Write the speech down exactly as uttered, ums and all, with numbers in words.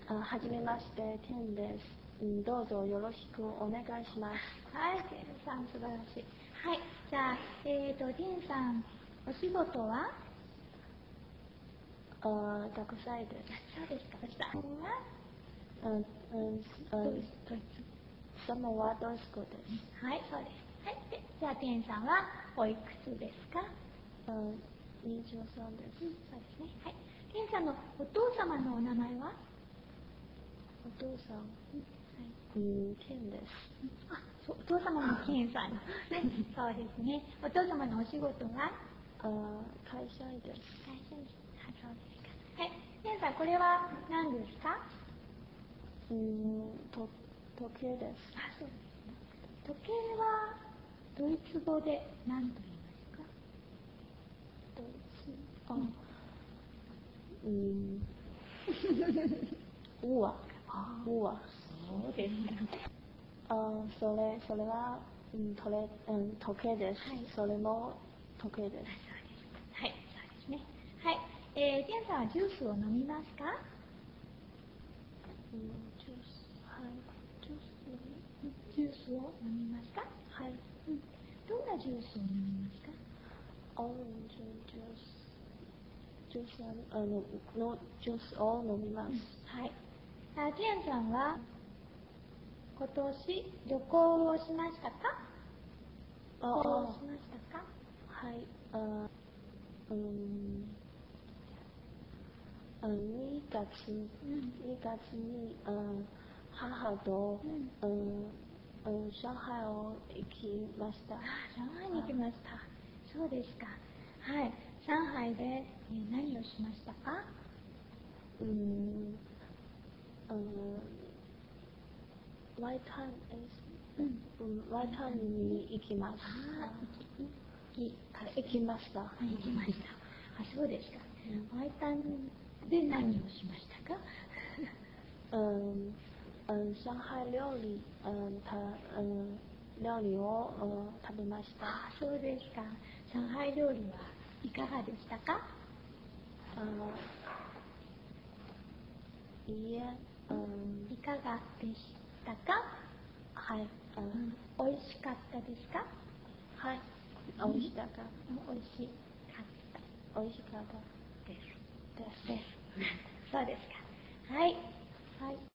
あ、はじめまして、テンです。うん、どうぞよろしくお願いします。 はい、テンさん、素晴らしい。はい、じゃあ、えーと、テンさん、お仕事は？ あ、学生です。 そうですか、学生は？ うん、うん、うん、サマはドイツ語です。 はい、そうです。はい、で、じゃあ、テンさんはおいくつですか？ うん、にじゅうさんです。 うん、そうですね。はい。テンさんのお父様のお名前は？ お父さん、 はい、 うん、ケンです。 あ、そう、お父様もケンさん。はい、そうですね。お父様のお仕事は？ あ、会社員です。 会社員。あ、そうですか。はい。ケンさん、これは何ですか？ うん、と、時計です。 あ、そうですね。時計はドイツ語で何と言いますか？ ドイツ、あ、うん、ウア、ウア。 そうですね。 あ、それ、それは、うん、それ、うん、時計です。 はい、 それも時計です。 はい、そうです。はい、そうですね。はい。えー、ケンさんはジュースを飲みますか？ うん、ジュース、はい、ジュース、 ジュースを飲みますか？ はい、 うん。どんなジュースを飲みますか？ オレンジジュース、ジュース、あの、のジュースを飲みます。 はい。あ、ケンさんは今年旅行をしましたか？ あ、 旅行をあ、 しましたか？ はい、あ、うん、あ、にがつ、 うん、 にがつに、あ、母と、 うん、 うん、うん、上海を行きました。 あ、上海に行きました。そうですか。はい。上海で、えー何をしましたか？ うん、うん、ワイタン、 うん。 うん、ワイタンに行きましああ、行き、 た。行きました。 行きました。あ、そうですか。 うん、 ワイタンで何をしましたか？ うん、うん、上海料理、うん、た、うん、料理を、うん、食べました。 あ、そうですか。上海料理はいかがでしたか？ あ、いいえ、うん、 いかがでしたか？ はい、ううん、 ん、 美味しかったですか？ はい、美味しかった。 うん、美味しかった美味しかった。 です。 です。 です。そうですか。はい。はい。